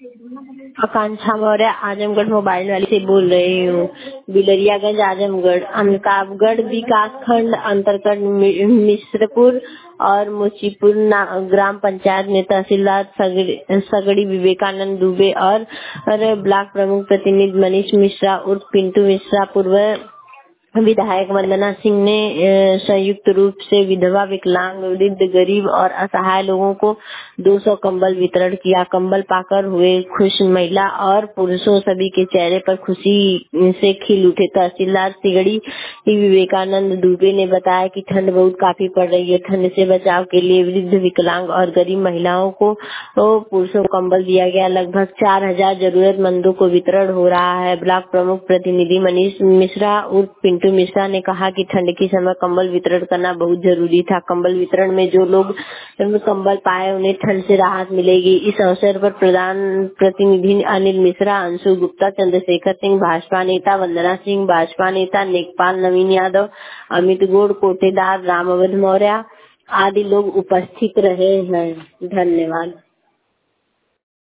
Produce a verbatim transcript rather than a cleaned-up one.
आकांक्षा Maurya, Azamgarh mobile वाली से बोल रही हूँ। बिलरियागंज आजमगढ़, अमिताभगढ़ विकास खंड अंतर्गत मि- मिश्रपुर और मुशीपुर ना- ग्राम पंचायत में तहसीलदार सगड़ी, सगड़ी विवेकानंद दुबे और, और ब्लॉक प्रमुख प्रतिनिधि मनीष मिश्रा उर्फ पिंटू मिश्रा, पूर्व विधायक वंदना सिंह ने अ, संयुक्त रूप से विधवा, विकलांग, वृद्ध, गरीब और असहाय लोगों को दो सौ कंबल वितरण किया। कंबल पाकर हुए खुश महिला और पुरुषों सभी के चेहरे पर खुशी से खिल उठे। तहसीलदार सिगड़ी विवेकानंद दुबे ने बताया कि ठंड बहुत काफी पड़ रही है। ठंड से बचाव के लिए वृद्ध, विकलांग और गरीब महिलाओं को तो पुरुषों को कंबल दिया गया। लगभग चार हजार जरूरतमंदों को वितरण हो रहा है। ब्लॉक प्रमुख प्रतिनिधि मनीष मिश्रा उर्फ पिंटू मिश्रा ने कहा कि ठंड के समय कंबल वितरण करना बहुत जरूरी था। कंबल वितरण में जो लोग कंबल पाए उन्हें ठंड से राहत मिलेगी। इस अवसर पर प्रधान प्रतिनिधि अनिल मिश्रा, अंशु गुप्ता, चंद्रशेखर सिंह भाजपा नेता, वंदना सिंह भाजपा नेता, नेकपाल, नवीन यादव, अमित गौड़, कोटेदार, रामावध मौर्य आदि लोग उपस्थित रहे हैं। धन्यवाद।